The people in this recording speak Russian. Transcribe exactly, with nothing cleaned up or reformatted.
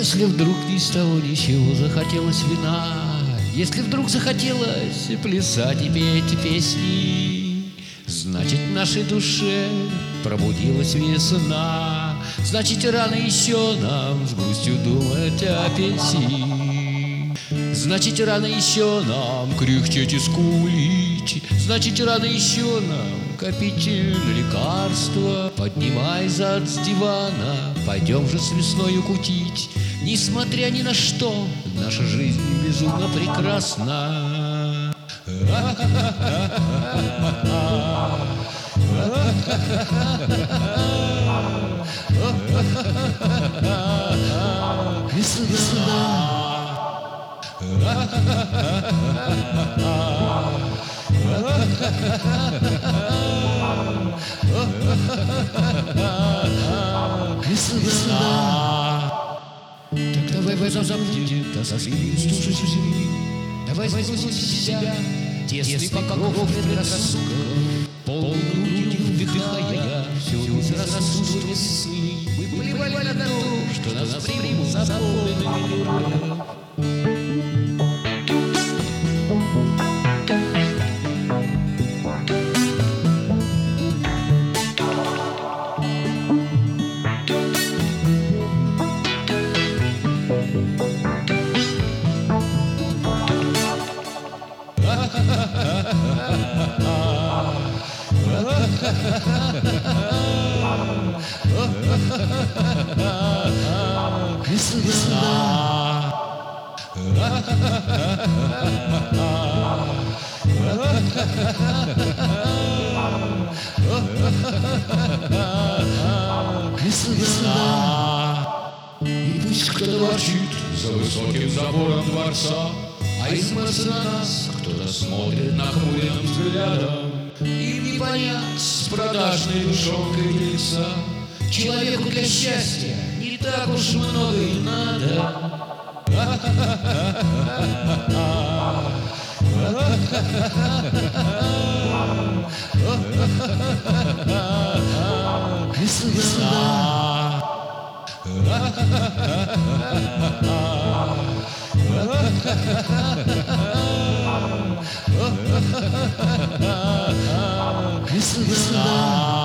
Если вдруг ни с того ни с сего захотелось вина, если вдруг захотелось плясать и петь песни, значит, в нашей душе пробудилась весна. Значит, рано еще нам с грустью думать о пенсии. Значит, рано еще нам кряхтеть и скулить. Значит, рано еще нам копить на лекарства. Поднимай зад с дивана, пойдем же с весною кутить. Несмотря ни на что, наша жизнь безумно прекрасна. Весна. Весна. Так давай возобновим тоскливую стужу зими. Давай сбросим с себя тесный покров предрассудков, полной грудью вдыхая всю безрассудство весны. Мы плевали на то, что нас примут за полный. Весна. Весна. И пусть кто-то ворчит за высоким забором дворца, а из Марса на нас кто-то смотрит нахмуренным взглядом. Им не понять с продажной душонкой лица. Человеку для счастья не так уж много и надо. Весна. Весна.